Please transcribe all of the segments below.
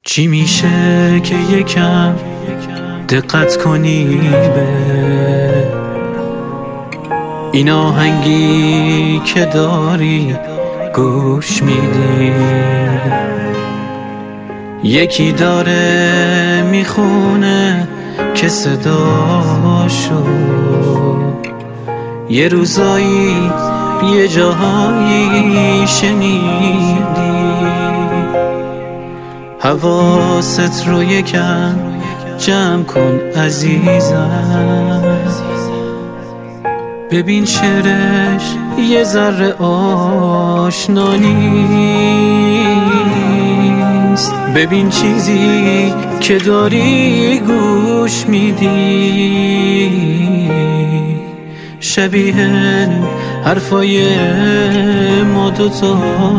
چی میشه که یکم دقت کنی به این آهنگی که داری گوش میدی؟ یکی داره میخونه که صداشو یه روزایی یه جاهایی شنیدی. حواست رو یکم جمع کن عزیزم، ببین شعرش یه ذره آشنا نیست. ببین چیزی که داری گوش میدی شبیه حرفای ما دوتا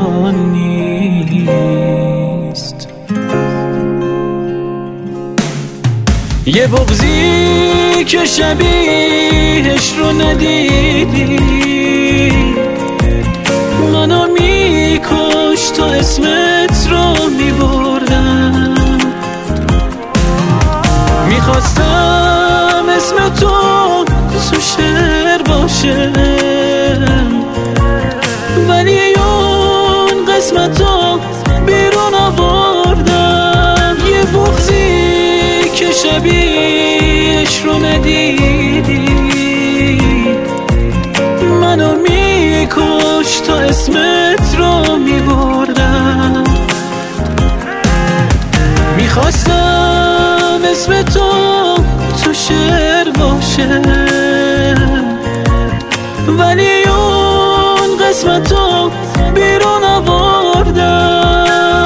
نیست. یه بغضی که شبیهش رو ندیدی منو میکش تا اسمت رو میبردم. میخواستم اسم تو شعر باشه ولی اون قسمتو بیرون آوردم. یه بغضی که شبیهش رو ندیدی منو میکش تا اسمت رو میبردم. میخواستم اسم تو شعر باشه ولی اون قسمتو بیرون آوردم.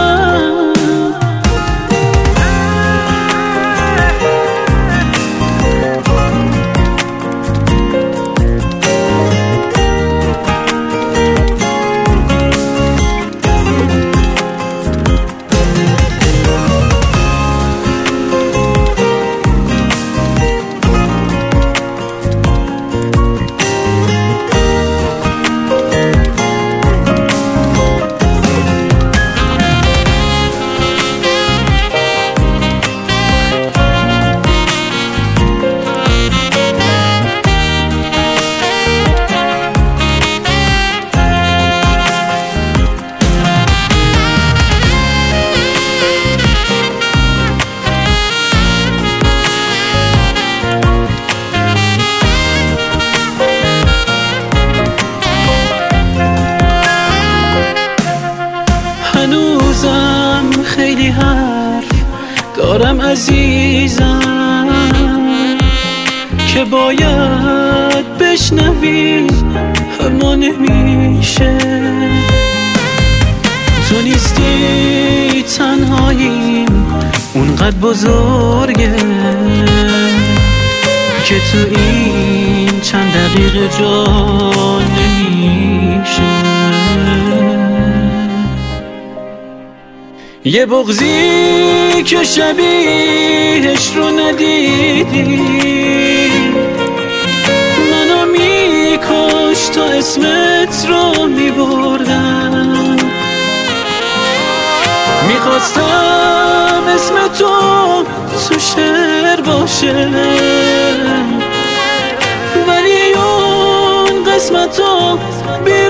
هنوزم خیلی حرف دارم عزیزم که باید بشنوی اما نمیشه. تو نیستی تنهاییم اونقدر بزرگه که تو این چند دقیقه جا نمیشه. یه بغضی که شبیهش رو ندیدی منو میکش تا اسمت رو میبردم. میخواستم اسم تو شعر باشه ولی اون قسمتو